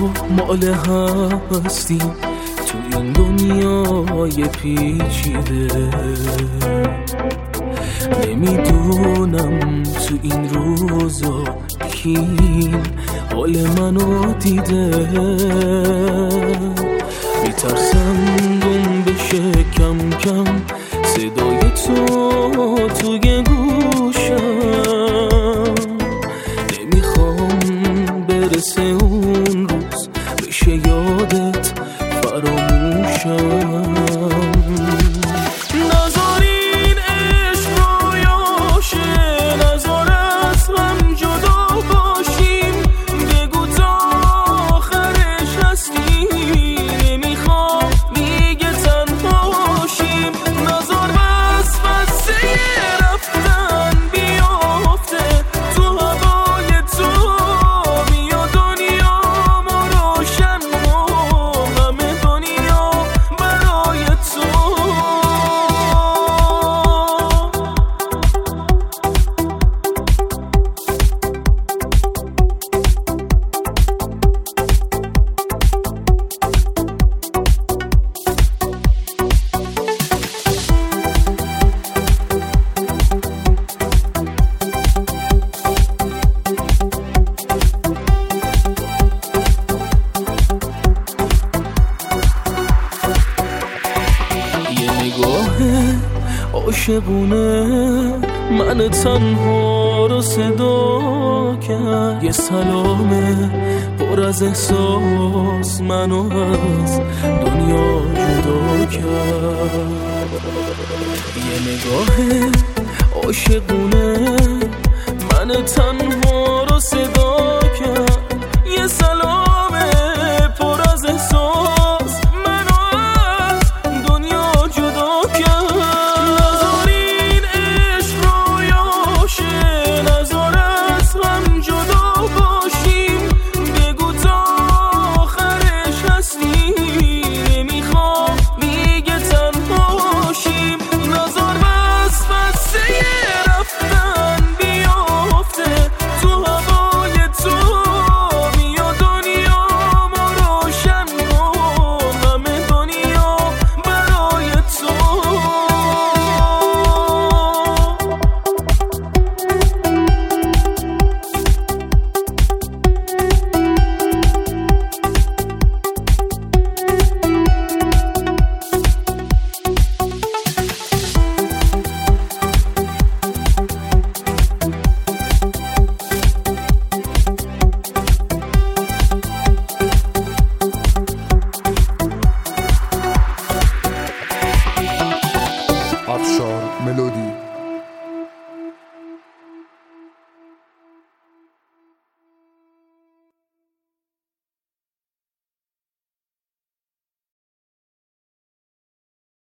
مال هستیم تو این دنیای پیچیده. نمیدونم تو این روزا کی حال منو دیده. میترسم گم بشه کم کم صدای تو توی گوشم. نمیخوام برسه اون روز بشه یادت فراموشم. عاشقونه من تنها رو صدا کرد. یه سلامه پر از احساس منو از دنیا جدا کرد. یه نگاه عاشقونه من تنها رو صدا کرد. یه سلامه پر از احساس منو از دنیا جدا کرد. افشار ملودی